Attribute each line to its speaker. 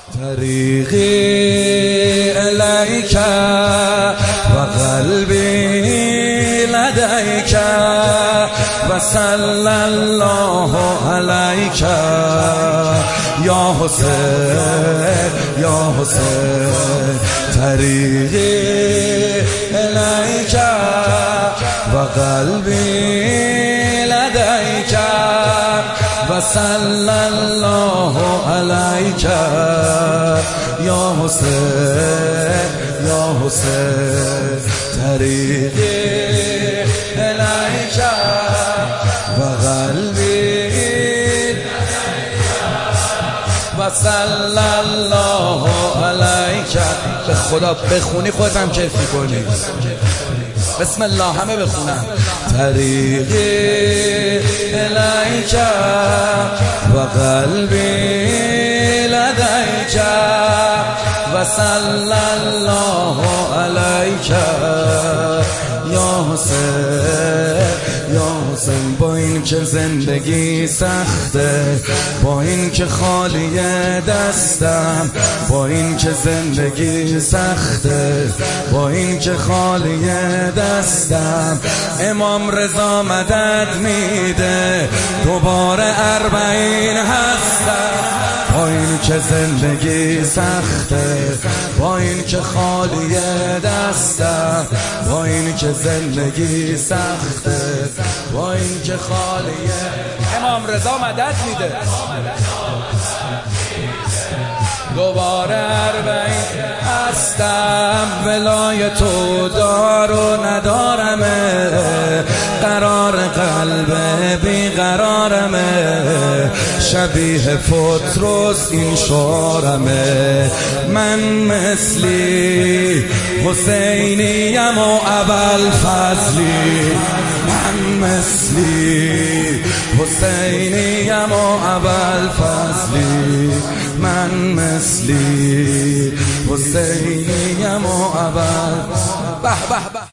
Speaker 1: طریقی الیک و قلبی لدیک و صلی الله علیک یا حسین یا حسین. طریقی الیک و قلبی لدیک و صلی الله علیک یا حسین یا حسین. طریقی الیک و قلبی و صلی الله علیک. به خدا بخونی خودت هم کیف می‌کنی. بسم الله همه بخونن. طریقی الیک و قلبی لدیک و صلی الله علیک یا حسین یا حسین. با این که زندگی سخته، با این که خالی دستم، با این که زندگی سخته، با این که خالی دستم، امام رضا مدد میده دوباره 40 هستم. با این که زندگی سخته، با این که خالی دستم، با این که زندگی سخته، با این که خالی امام رضا مدد میده دوباره 40 هستم. ولای تو دار و ندارمه، قرار قلب بیقرارمه، شبیه فطرس این شعارمه. من مثلی حسینیم و ابوالفضلی، من مثلی حسینیم و ابوالفضلی، من مثلی حسینیم و ابوالفضلی. به به به.